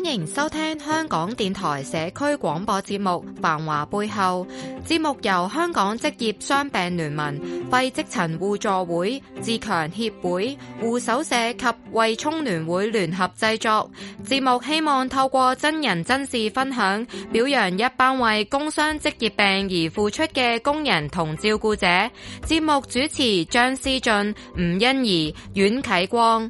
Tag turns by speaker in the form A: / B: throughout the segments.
A: 歡迎收聽香港電台社區廣播節目《繁華背後》。節目由香港職業傷病聯盟、肺積塵互助會、自強協會、護手社及惠聰聯會聯合製作。節目希望透過真人真事分享，表揚一班為工傷職業病而付出嘅工人同照顧者。節目主持張思俊、吳欣怡、阮啟光。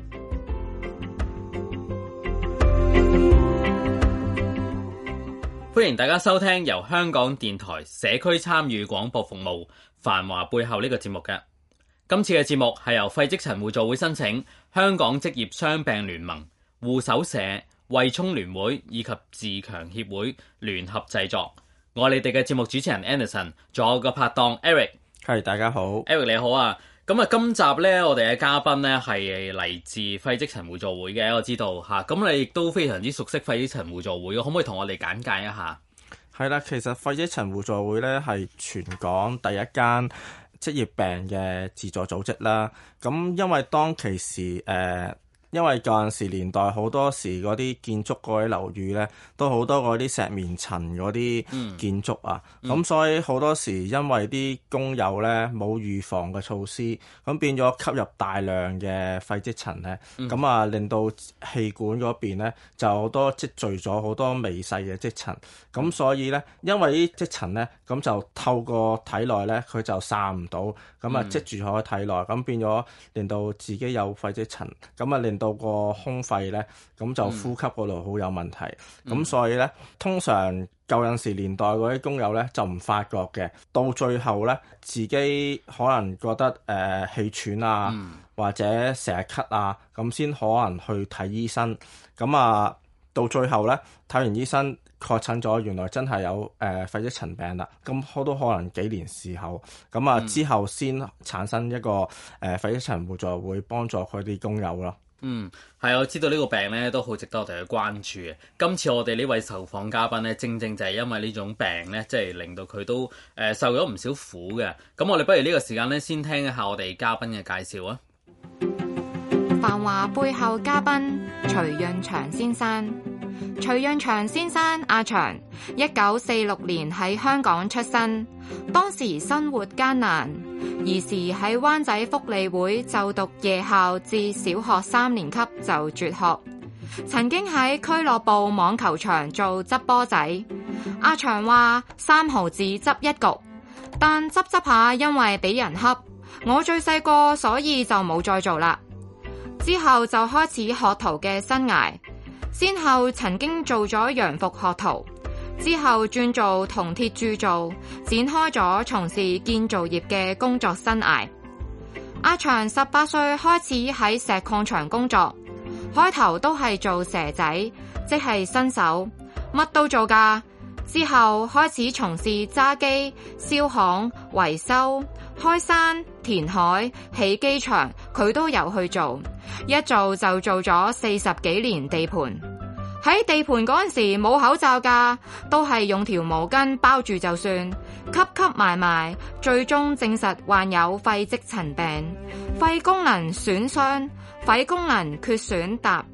B: 歡迎大家收聽由香港電台社區參與廣播服務繁華背後呢個節目嘅。今次嘅節目係由肺積塵互助會申請，香港職業傷病聯盟、護手社、惠聰聯會以及自強協會聯合製作。我係你哋嘅節目主持人 Anderson， 仲有個拍檔 Eric。
C: 係，大家好
B: ，Eric 你好啊。咁啊，今集呢，我哋嘅嘉賓呢係嚟自肺積塵互助會嘅，我知道嚇。咁你亦都非常之熟悉肺積塵互助會，可唔可以同我哋簡介一下？
C: 係啦，其實肺積塵互助會咧係全港第一間職業病嘅自助組織啦。咁因為當其時因為嗰陣時年代好多時嗰啲建築嗰啲樓宇咧，都好多嗰啲石棉層嗰啲建築啊，咁所以好多時因為啲工友咧冇預防嘅措施，咁變咗吸入大量嘅肺積塵咧，咁啊令到氣管嗰邊咧就好多積聚咗好多微細嘅積塵，咁所以咧因為啲積塵咧，咁就透過體內咧佢就散唔到，咁啊積住喺體內，咁變咗令到自己有肺積塵，咁啊令到個胸肺咧，咁就呼吸嗰度好有問題。咁所以咧，通常舊陣時年代嗰啲工友咧就唔發覺嘅，到最後咧自己可能覺得氣喘啊，或者成日咳啊，咁先可能去睇醫生。咁啊，到最後咧睇完醫生確診咗，原來真係有肺積塵病啦。咁都可能幾年時候，咁啊之後先產生一個肺積塵互助會幫助佢啲工友咯。
B: 係，我知道呢個病咧都好值得我哋去關注嘅。今次我哋呢位受訪嘉賓咧，正正就係因為呢種病咧，即係令到佢都受咗唔少苦嘅。咁我哋不如呢個時間咧，先聽一下我哋嘉賓嘅介紹啊。
A: 繁華背後嘉賓徐潤祥先生。徐潤祥先生阿祥，1946年喺香港出生，當時生活艱難，兒時喺灣仔福利會就讀夜校至小學3年級就輟學，曾經喺俱樂部網球場做執波仔。阿祥話3毫子執一局，但執下因為俾人恰，我最細個所以就冇再做啦。之後就開始學徒嘅生涯。先後曾經做咗洋服學徒，之後轉做銅鐵鑄造，展開咗從事建造業嘅工作生涯。阿祥18歲開始喺石礦場工作，開頭都係做蛇仔，即係新手，乜都做㗎。之後開始從事揸機、燒焊、維修、開山、填海、起機場，佢都有去做。一做就做咗40幾年地盤。喺地盤嗰陣時冇口罩㗎，都係用條毛巾包住就算，吸埋，最終證實患有肺積塵病，肺功能損傷，肺功能缺損達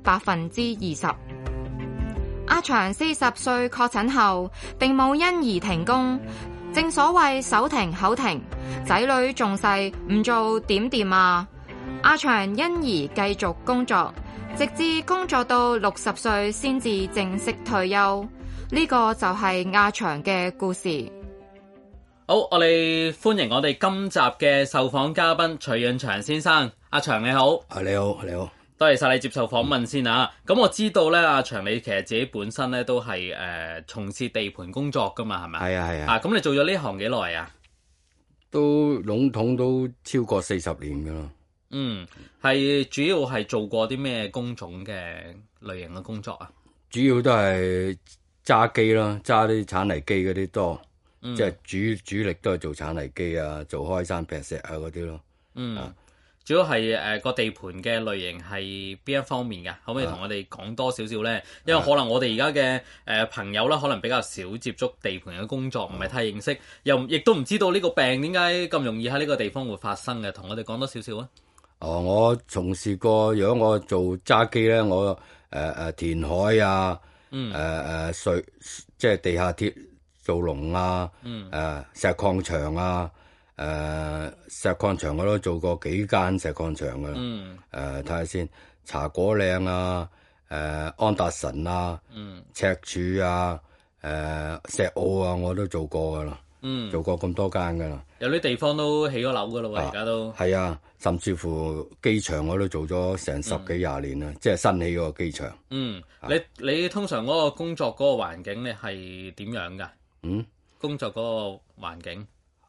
A: 20%。阿祥40歲確診後，並冇因而停工。正所謂手停口停，仔女仲細，唔做點掂啊？阿祥因而繼續工作，直至工作到60歲先至正式退休。呢個就係阿祥嘅故事。
B: 好，我哋歡迎我哋今集嘅受訪嘉賓徐潤祥先生。阿祥你好。
D: 你好，你好。
B: 多謝晒你接受訪問先啊！咁我知道咧，阿祥你其實自己本身咧都係從事地盤工作噶嘛，係咪？
D: 係啊。
B: 咁你做咗呢行幾耐啊？
D: 都籠統都超過40年噶啦。
B: 係主要係做過啲咩工種嘅類型嘅工作啊？
D: 主要都係揸機啦，揸啲鏟泥機嗰啲多，即係主力都係做鏟泥機啊，做開山劈石啊嗰啲咯。
B: 主要係個地盤嘅類型係邊一方面㗎？可唔可以同我哋講多少少咧？因為可能我哋而家嘅朋友啦，可能比較少接觸地盤嘅工作，唔係太認識，亦都唔知道呢個病點解咁容易喺呢個地方會發生嘅。同我哋講多少少啊！
D: 我從事過，如果我做揸機咧，我填海啊，水即係地下鐵做龍啊，石礦場啊，石礦場我都做過幾間石礦場噶，睇下先，茶果嶺啊，安達臣啊，赤柱啊，石澳啊，我都做過噶啦。做過咁多間噶啦，
B: 有啲地方都起咗樓噶咯喎，而家都
D: 係啊，甚至乎機場我都做咗成10幾20年啦，即係新起嗰個機場。
B: 你通常嗰個工作嗰個環境你係點樣噶？工作嗰個環境，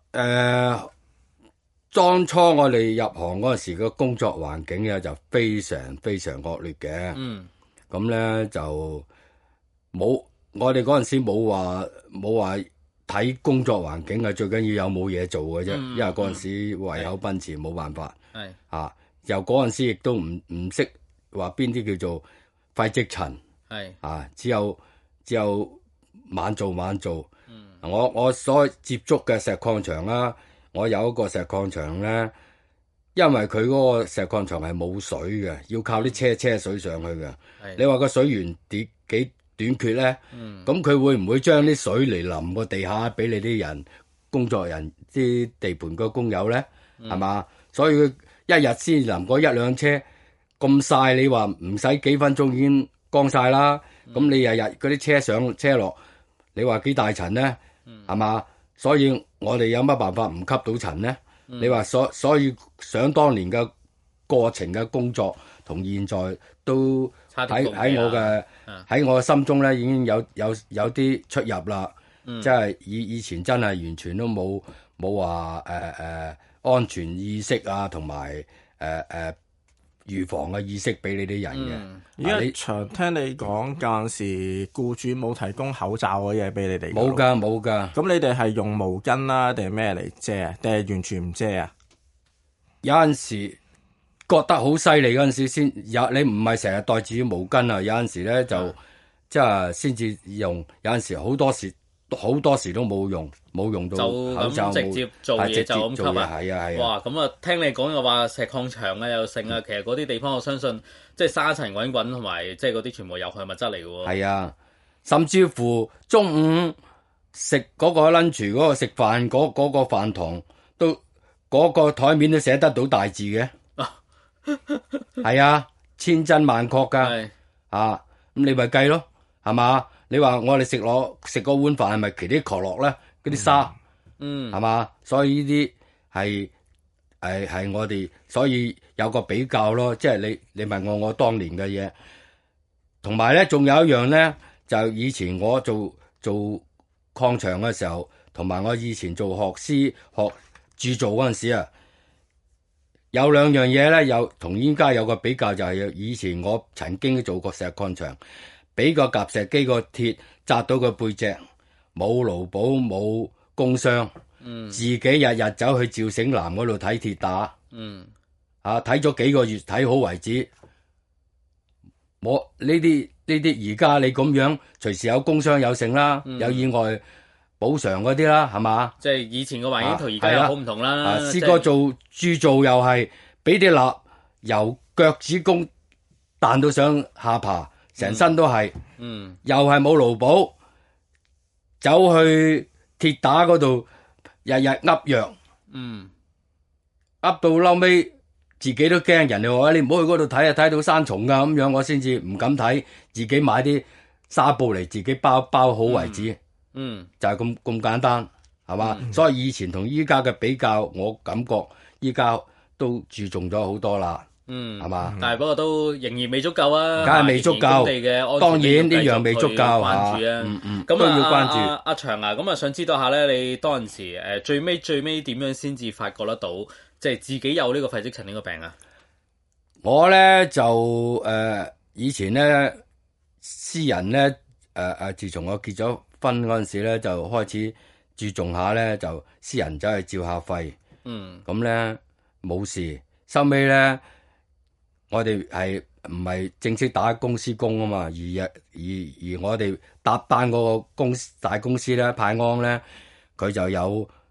D: 當初我哋入行嗰陣時個工作環境咧就非常非常惡劣嘅。咁咧就冇，我哋嗰陣時冇話睇工作環境啊，最緊要有冇嘢做嘅啫。因為嗰陣時胃口奔馳，冇辦法。由嗰陣時亦都唔識話邊啲叫做廢積塵。只有晚做。我所接觸嘅石礦場啦，我有一個石礦場咧，因為佢嗰個石礦場係冇水嘅，要靠啲車水上去嘅。你話個水源幾短缺咧？咁佢會唔會將啲水嚟淋個地下俾你啲人工作人啲地盤個工友咧？係嘛？所以佢一日先淋過1輛車咁曬，你話唔使幾分鐘已經乾晒啦。咁你日日嗰啲車上車落，你話幾大塵咧？係嘛？所以我哋有乜辦法唔吸到塵咧？你話所以想當年嘅過程嘅工作同現在都喺我嘅心中咧，已經有啲出入啦。即係以前真係完全都冇話安全意識啊，同埋預防嘅意識俾你啲人嘅。
C: 而家長聽你講，嗰陣時僱主冇提供口罩嘅嘢俾你哋。
D: 冇㗎。咁
C: 你哋係用毛巾啦，定係咩嚟遮啊？定係完全唔遮啊？
D: 有陣時覺得好犀利嗰陣時先有，你唔係成日袋住毛巾啊。有陣時咧就即係先至用，有陣時好多時都冇用到口罩，
B: 就咁直接做嘢就咁吸啊！
D: 係啊！
B: 哇！咁啊，聽你講又話石礦場啊，又剩啊，其實嗰啲地方我相信即係沙塵滾滾同埋即係嗰啲全部有害物質嚟嘅喎。
D: 係啊，甚至乎中午食嗰個 lunch 嗰個食飯嗰個飯堂都嗰個台面都寫得到大字嘅。係啊，千真萬確㗎。咁你咪計咯，係嘛？你話我哋食嗰碗飯係咪其啲角落咧？嗰啲沙，係嘛？所以呢啲係我哋，所以有個比較咯。即係你問我當年嘅嘢，同埋咧，仲有一樣咧，就以前我做礦場嘅時候，同埋我以前做學師學鑄造嗰陣時啊，有兩樣嘢咧，有同依家有個比較，就係以前我曾經做過石礦場。俾個夾石機個鐵砸到個背脊，冇勞保冇工傷，自己日日走去趙醒南嗰度睇鐵打，睇咗幾個月睇好為止。我呢啲而家你咁樣，隨時有工傷有剩啦，有意外補償嗰啲啦，係嘛？
B: 即係以前個環境同而家又好唔同啦。
D: 試過做鑄造又係俾啲蠟由腳趾公彈到上下巴。成身都係，又係冇勞保，走去鐵打嗰度日日噏藥，噏到嬲尾自己都驚，人哋話你唔好去嗰度睇啊，睇到生蟲噶咁樣，我先至唔敢睇，自己買啲紗布嚟自己包好為止，就係咁簡單，係嘛？所以以前同依家嘅比較，我感覺依家都注重咗好多啦。係嘛？
B: 但係不過都仍然未足夠啊！
D: 梗係未足夠，當然呢樣未足夠
B: 關注啊！
D: 咁都要關注。
B: 阿祥啊，咁啊想知道下咧，你當陣時最尾點樣先至發覺得到，即係自己有呢個肺積塵呢個病啊？
D: 我咧就以前咧私人咧自從我結咗婚嗰陣時咧，就開始注重下咧，就私人走去照下肺。咁咧冇事，收尾咧。我哋係唔係正式打公司工啊嘛？而我哋搭班嗰個大公司咧，派安咧，佢就有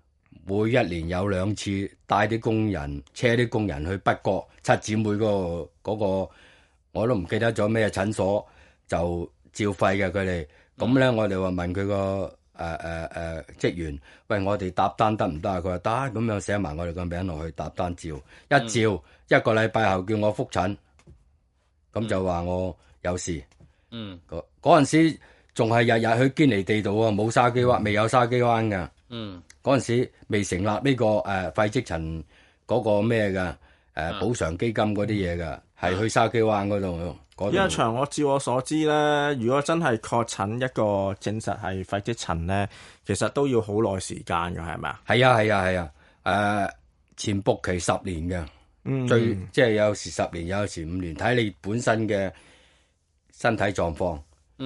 D: 每一年有2次帶啲工人車啲工人去北角七姊妹嗰個我都唔記得咗咩診所，就照肺嘅佢哋。咁咧我哋話問佢個職員，喂，我哋搭單得唔得啊？佢話得，咁樣寫埋我哋個名落去搭單照，一照1個禮拜後叫我覆診，咁就話我有事。嗰陣時仲係日日去堅尼地道啊，冇筲箕灣，未有筲箕灣㗎。嗰陣時未成立呢個肺積塵嗰個咩㗎補償基金嗰啲嘢㗎，係去筲箕灣嗰度。
C: 因為長我照我所知咧，如果真係確診一個證實係肺積塵咧，其實都要好耐時間㗎，係咪啊？
D: 係啊，潛伏期10年嘅，即係有時10年，有時5年，睇你本身嘅身體狀況。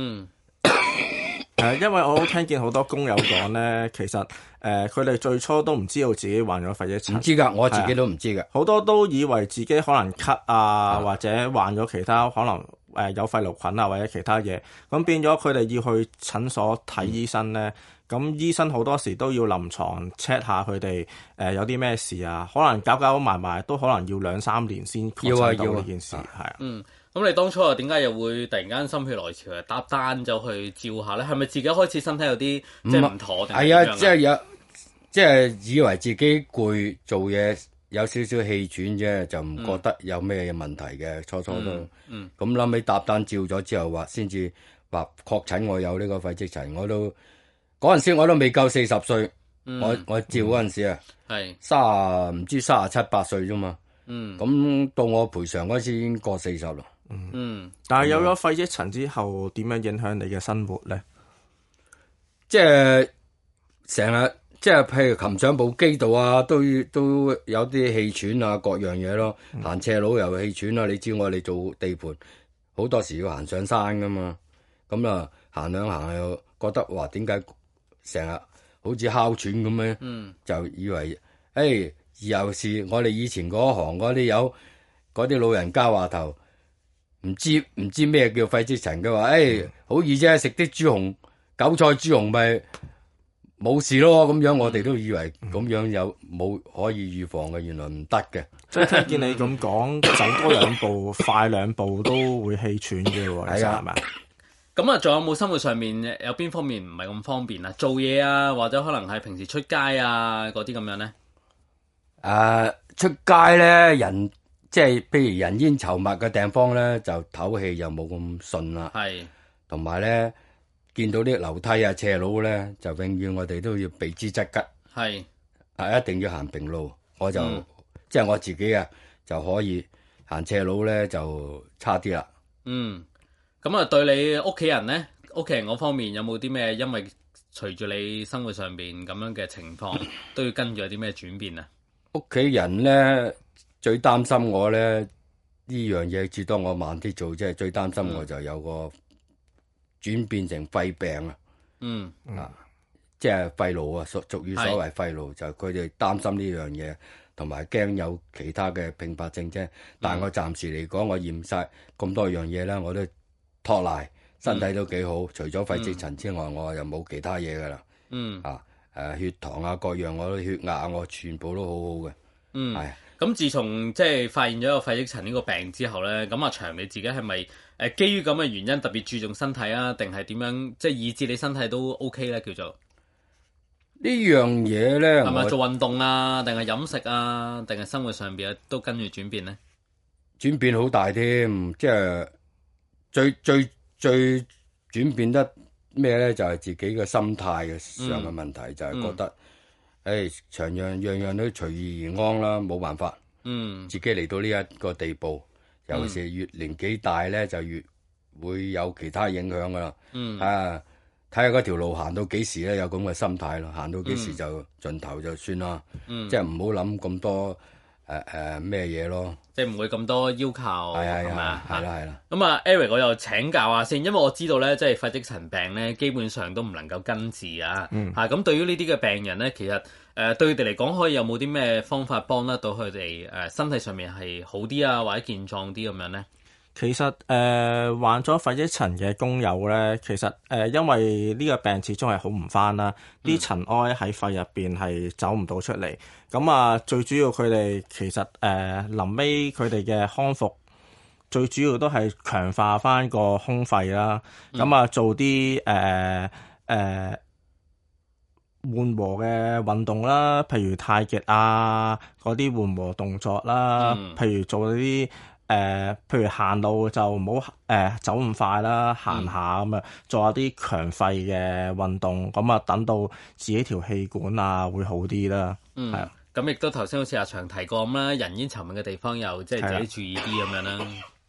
C: 因為我都聽見好多工友講咧，其實佢哋最初都唔知道自己患咗肺積塵，
D: 唔知㗎，我自己都唔知㗎。
C: 好多都以為自己可能咳啊，或者患咗其他可能有肺癆菌啊，或者其他嘢，咁變咗佢哋要去診所睇醫生咧。咁醫生好多時都要臨床 check 下佢哋有啲咩事啊，可能搞埋埋都可能要2-3年先確診到呢件事，係啊。
B: 咁你當初又點解又會突然間心血來潮搭單走去照下咧？係咪自己開始身體有啲即係唔妥定？
D: 係啊，即係以為自己攰，做嘢有少少氣喘啫，就唔覺得有咩問題嘅。初都咁諗起搭單照咗之後，話先至話確診我有呢個肺積塵。我都嗰陣時我都未夠40歲，我照嗰陣時啊，係唔知37、8歲啫嘛。咁到我賠償嗰時已經過40咯。
C: 但係有咗肺積塵之後，點樣影響你嘅生活咧？
D: 即係成日即係譬如擒上部機度啊，都有啲氣喘啊，各樣嘢咯。行斜路又氣喘啊，你知我哋做地盤好多時要行上山噶嘛。咁啊行兩行又覺得哇，點解成日好似哮喘咁樣？就以為又是我哋以前嗰行嗰啲嗰啲老人家話頭。唔知咩叫肺積塵嘅話，好易啫，食啲韭菜豬紅咪冇事咯。咁樣我哋都以為咁樣冇可以預防嘅，原來唔得嘅。
C: 即係聽見你咁講，走多2步，快2步都會氣喘嘅喎。係啊，係咪？
B: 咁啊，仲有冇生活上面有邊方面唔係咁方便啊？做嘢啊，或者可能係平時出街啊嗰啲咁樣咧？
D: 出街咧人。即係譬如人煙稠密嘅地方咧，就唞氣又冇咁順啦。係，同埋咧見到啲樓梯啊、斜路咧，就永遠我哋都要避之則吉。係，一定要行平路。我就即係我自己啊，就可以行斜路咧就差啲啦。
B: 咁啊，對你屋企人咧，屋企人嗰方面有冇啲咩？因為隨住你生活上邊咁樣嘅情況，都要跟住有啲咩轉變啊？
D: 屋企人咧。最擔心我咧呢樣嘢，至多我慢啲做，即係最擔心我就有個轉變成肺病啊。即係肺癆啊，俗語所謂肺癆，就佢哋擔心呢樣嘢，同埋驚有其他嘅併發症啫。但係我暫時嚟講，我驗晒咁多樣嘢啦，我都托賴身體都幾好，除咗肺積塵之外，我又冇其他嘢噶啦。血糖啊各樣，我都血壓我全部都好好嘅。係。
B: 咁自從即係發現咗個肺積塵呢個病之後咧，咁阿長你自己係咪基於咁嘅原因特別注重身體啊？定係點樣即係以致你身體都 OK 咧？叫做
D: 呢樣嘢咧，
B: 係咪做運動啊？定係飲食啊？定係生活上邊都跟住轉變咧？
D: 轉變好大添，即係最轉變得咩咧？就係自己嘅心態嘅上嘅問題，就係覺得。長樣樣都隨遇而安啦，冇辦法。自己嚟到呢一個地步，尤其是越年紀大咧，就越會有其他影響噶啦。睇下嗰條路行到幾時咧，有咁嘅心態咯。行到幾時就盡頭就算啦。即係唔好諗咁多咩嘢咯。
B: 即係唔會咁多要求係咪啊？
D: 係啦。
B: 咁啊 ，Eric 我又請教下先，因為我知道咧，即係肺積塵病咧，基本上都唔能夠根治啊。咁對於呢啲嘅病人咧，其實對佢哋嚟講，可以有冇啲咩方法幫得到佢哋身體上面係好啲啊，或者健壯啲咁樣咧？
C: 其實患咗肺積塵嘅工友咧，其實因為呢個病始終係好唔返啦，啲塵埃喺肺入邊係走唔到出嚟。咁啊，最主要佢哋其實臨尾佢哋嘅康復，最主要都係強化返個胸肺啦。咁啊，做啲緩和嘅運動啦，譬如太極啊嗰啲緩和動作啦，譬如做啲譬如行路就唔好走咁快啦，行下咁啊，做下啲強肺嘅運動，咁啊等到自己條氣管啊會好啲啦。係啊，
B: 咁亦都頭先好似阿祥提過咁啦，人煙稠密嘅地方又即係自己注意啲咁樣啦。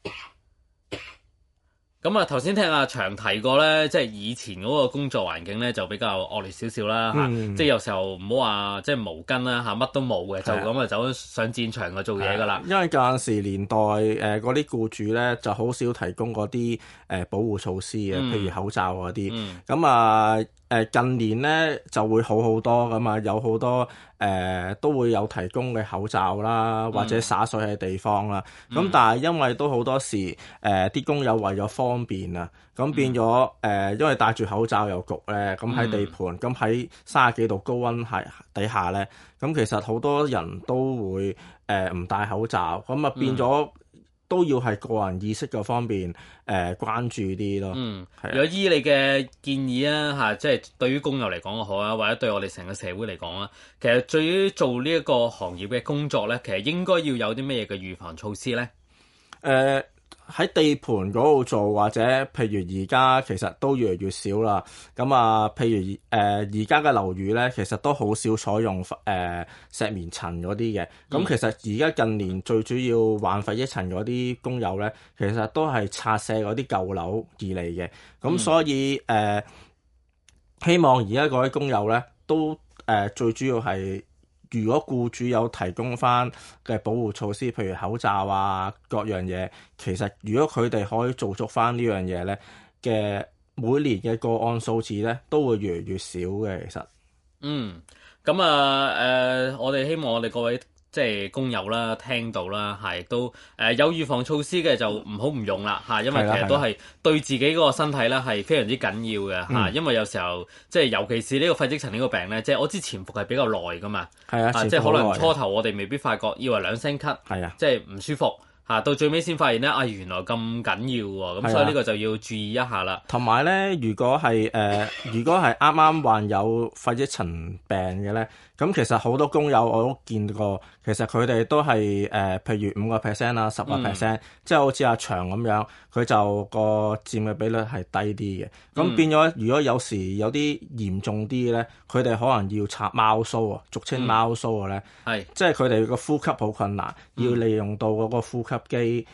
B: 咁啊，頭先聽阿祥提過咧，即係以前嗰個工作環境咧就比較惡劣少少啦嚇，即係有時候唔好話即係毛巾啦嚇，乜都冇嘅，就咁啊走上戰場去做嘢噶啦。
C: 因為嗰陣時年代嗰啲僱主咧就好少提供嗰啲保護措施嘅，譬如口罩嗰啲。咁啊近年咧就會好好多咁啊，有好多都會有提供嘅口罩啦，或者灑水嘅地方啦。咁但係因為都好多時啲工友為咗方便啊，咁變咗因為戴住口罩又焗咧，咁喺地盤，咁喺30幾度高溫係底下咧，咁其實好多人都會唔戴口罩，咁啊變咗都要係個人意識嘅方面關注啲咯。
B: 如果依你嘅建議啊嚇，即係對於工友嚟講又好啊，或者對我哋成個社會嚟講啊，其實對於做呢一個行業嘅工作咧，其實應該要有啲咩嘢嘅預防措施咧？
C: 喺地盤嗰度做，或者譬如而家其實都越嚟越少啦。咁啊，譬如而家嘅樓宇咧，其實都好少採用石棉塵嗰啲嘅。咁其實而家近年最主要患肺積塵嗰啲工友咧，其實都係拆卸嗰啲舊樓而嚟嘅。咁所以希望而家嗰啲工友咧，都最主要係，如果僱主有提供翻嘅保護措施，譬如口罩啊各樣嘢，其實如果佢哋可以做足翻呢樣嘢咧嘅，每年嘅個案數字咧都會越嚟越少嘅。其實，
B: 咁我哋希望我哋各位即係工友啦，聽到啦，係都有預防措施嘅就唔好唔用啦嚇，因為其實都係對自己嗰個身體咧係非常之緊要嘅嚇，因為有時候即係尤其是呢個肺積塵呢個病咧，即係我知潛伏係比較耐噶嘛，即係可能初頭我哋未必發覺，以為兩聲咳，即係唔舒服嚇，到最尾先發現咧，原來咁緊要喎，咁所以呢個就要注意一下啦。
C: 同埋咧，如果係啱啱患有肺積塵病嘅咧，咁其實好多工友我都見過，其實佢哋都係譬如5% 啊、10%，即係好似阿祥咁樣，佢就個佔嘅比率係低啲嘅。咁變咗，如果有時有啲嚴重啲咧，佢哋可能要插貓鬚啊，俗稱貓鬚嘅咧，即係佢哋個呼吸好困難，要利用到嗰個呼吸機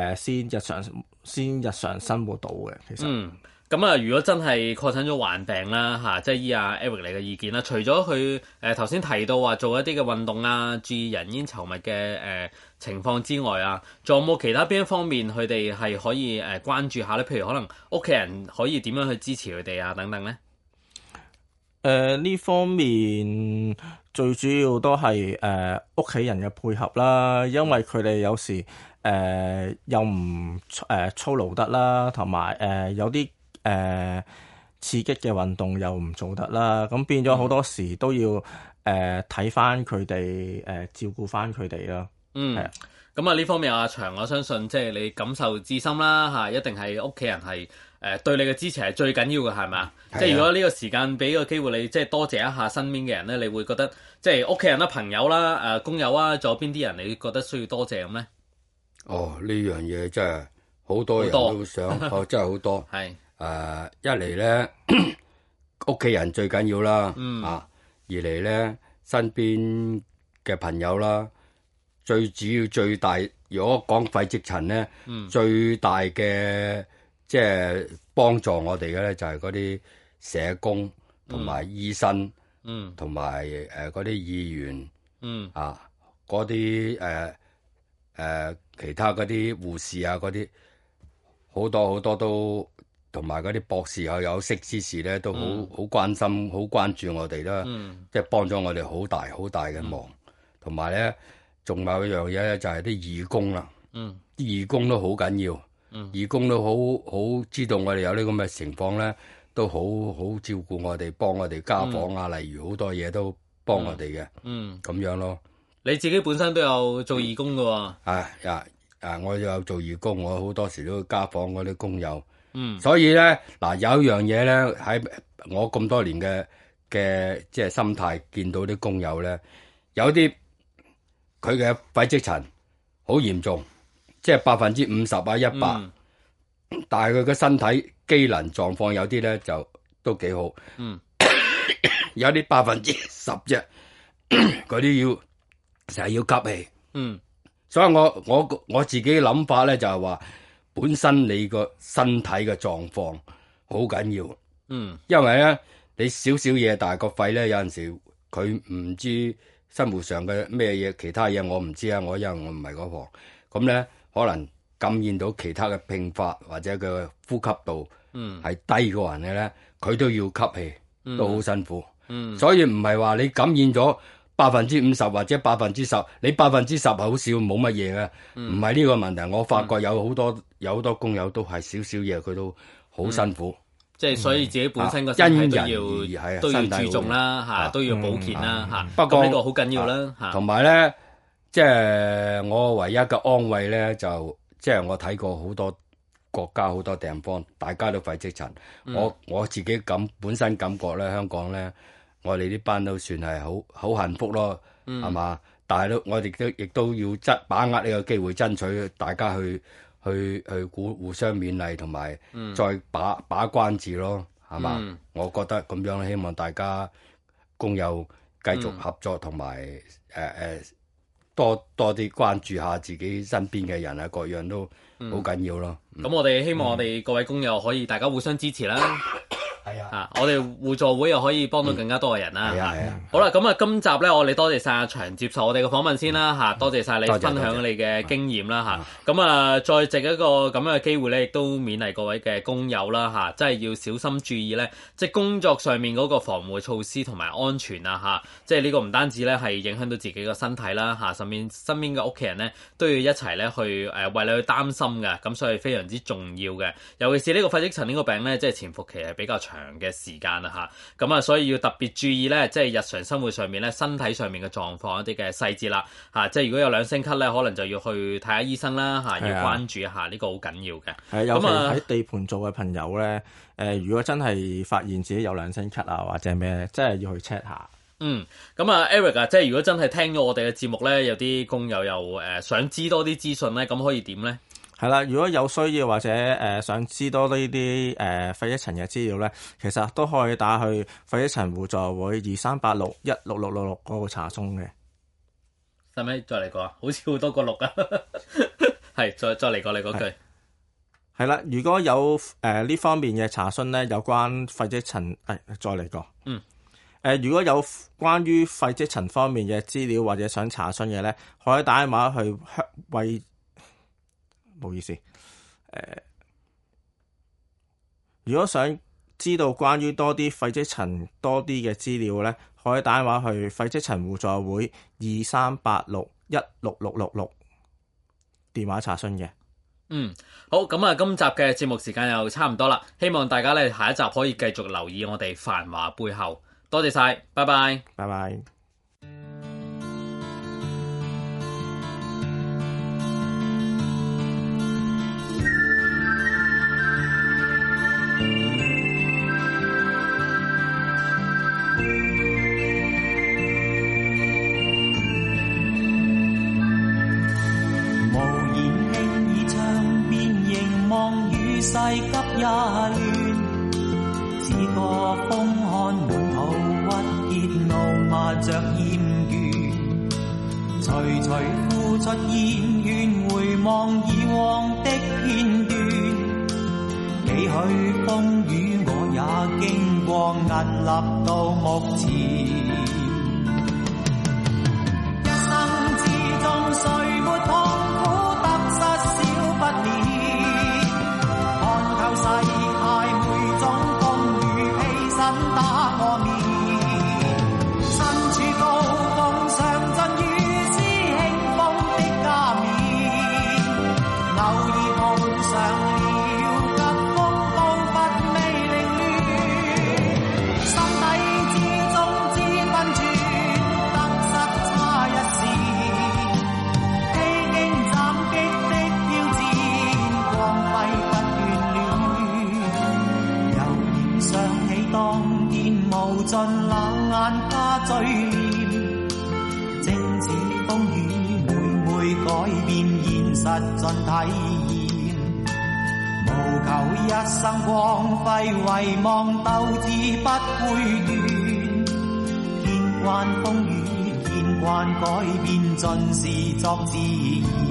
C: 先日常生活到嘅。其實。
B: 咁啊，如果真係確診咗患病啦嚇，即係依阿 Eric 你嘅意見啦。除咗佢頭先提到話做一啲嘅運動啊，注意人煙稠密嘅情況之外啊，仲有冇其他邊一方面佢哋係可以關注下咧？譬如可能屋企人可以點樣去支持佢哋啊等等咧？
C: 呢方面最主要都係屋企人嘅配合啦，因為佢哋有時又唔操勞得啦，同埋有啲刺激嘅運動又唔做得啦，咁變咗好多時都要睇翻佢哋照顧翻佢哋啦。
B: 咁啊呢方面阿祥，我相信即係你感受至深啦嚇，一定係屋企人係對你嘅支持係最緊要嘅，係咪？即係如果呢個時間俾個機會你，即係多謝一下身邊嘅人咧，你會覺得即係屋企人啦、朋友啦、工友啊，仲有邊啲人你覺得需要多謝咁咧？
D: 呢樣嘢真係好多人都想，真係好多。一嚟咧，屋企人最緊要啦，二嚟咧身邊嘅朋友啦，最主要最大，如果講肺積塵咧，最大嘅即係幫助我哋嘅咧，就係嗰啲社工同埋醫生，同埋嗰啲議員，嗰啲其他嗰啲護士啊，嗰啲好多好多都。同埋嗰啲博士又有識之士咧，都好關心、好關注我哋啦，即係幫咗我哋好大好大嘅忙。同埋咧，仲有一樣嘢咧，就係啲義工啦。啲義工都好緊要。 義工都好知道我哋有呢咁嘅情況咧，都好照顧我哋，幫我哋家訪啊，例如好多嘢都幫我哋嘅，咁樣咯。
B: 你自己本身都有做義工㗎喎？
D: 我有做義工，我好多時都家訪嗰啲工友。所以咧嗱，有一樣嘢咧喺我咁多年嘅即係心態，見到啲工友咧，有啲佢嘅肺積塵好嚴重，即係50%啊100%，但係佢嘅身體機能狀況有啲咧就都幾好，有啲10%啫，嗰啲要成日要吸氣，所以我自己諗法咧就係話，本身你個身體嘅狀況好緊要，因為咧你少少嘢，但係個肺咧有陣時佢唔知生活上嘅咩嘢，其他嘢我唔知啊，因為我唔係嗰行，咁咧可能感染到其他嘅併發或者佢呼吸道係低個人嘅咧，佢都要吸氣，都好辛苦，所以唔係話你感染咗50%或者10%，你10%好少冇乜嘢嘅，唔係呢個問題。我發覺有好多工友都係少少嘢，佢都好辛苦。
B: 即係所以自己本身個身體都要注重啦，都要保健啦，不過呢個好緊要啦，
D: 同埋咧，即係我唯一嘅安慰咧，就即係我睇過好多國家好多地方，大家都肺積塵。我自己本身感覺咧，香港咧，我哋呢班都算係好幸福咯，係嘛？但係我哋亦都要把握呢個機會，爭取大家去互相勉勵，同埋再把關注咯，係嘛？我覺得咁樣，希望大家工友繼續合作，同埋多啲關注下自己身邊嘅人啊，各樣都好緊要咯。
B: 咁我哋希望我哋各位工友可以大家互相支持啦。我哋互助會又可以幫到更加多嘅人啦。好啦，咁啊，今集咧，我哋多謝晒阿祥接受我哋嘅訪問先啦。多謝晒你分享你嘅經驗啦。咁啊，再藉一個咁樣嘅機會咧，亦都勉勵各位嘅工友啦。真係要小心注意咧，即係工作上面嗰個防護措施同埋安全啊。即係呢個唔單止咧係影響到自己個身體啦，身邊嘅屋企人咧都要一齊咧去為你去擔心嘅。咁所以非常之重要嘅，尤其是呢個肺積塵呢個病咧，即係潛伏期係比較長嘅時間啦，咁啊，所以要特別注意咧，即係日常生活上面咧，身體上面嘅狀況一啲嘅細節啦，即係如果有2聲咳咧，可能就要去睇下醫生啦，要關注一下呢個好緊要嘅。
C: 係，尤其喺地盤做嘅朋友咧，如果真係發現自己有2聲咳啊，或者咩，真係要去 check 下。
B: 咁啊 Eric 啊，即係如果真係聽咗我哋嘅節目咧，有啲工友又想知多啲資訊咧，咁可以點咧？
C: 係啦，如果有需要或者想知多呢啲肺積塵嘅資料咧，其實都可以打去肺積塵互助會2386166666嗰個查詢嘅。
B: 使唔使再嚟過啊？好似好多個6啊！係，再嚟過你嗰句。
C: 係啦，如果有呢方面嘅查詢咧，有關肺積塵，再嚟過。如果有關於肺積塵方面嘅資料或者想查詢嘅咧，可以打電話去唔好意思，如果想知道關於多啲肺積塵多啲嘅資料咧，可以打電話去肺積塵互助會2386166666電話查詢嘅。
B: 好，咁啊，今集嘅節目時間又差唔多啦，希望大家咧下一集可以繼續留意我哋繁華背後。多謝晒，拜拜，
C: 拜拜。
E: 世急也亂，只覺風寒滿途鬱結怒罵着厭倦，徐徐呼出厭怨，回望以往的片段，幾許風雨我也經過，屹立到目前。一生之中誰沒痛苦得失少不免，世態每種風雨披身打過面，身處高峰上盡與之興風的加冕，偶爾碰上盡冷眼加嘴臉，正似風雨每每改變現實盡體驗，無求一生光輝遺忘鬥志不會斷，見慣風雨見慣改變盡是作自然。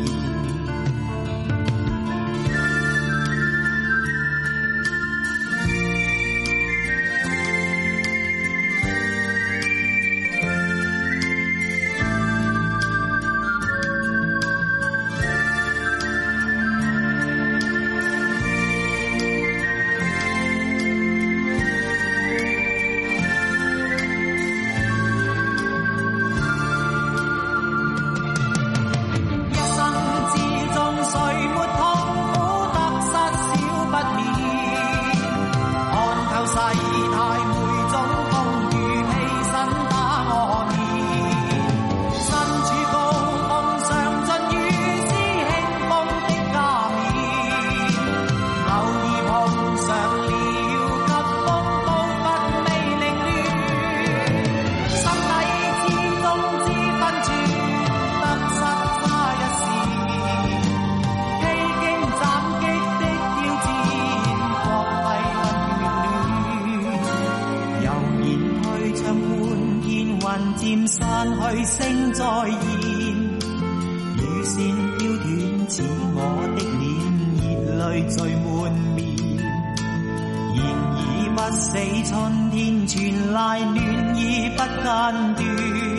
E: 漸散去聲再現，雨線飄斷似我的臉，熱淚聚滿面。然而不死春天傳來暖意不間斷。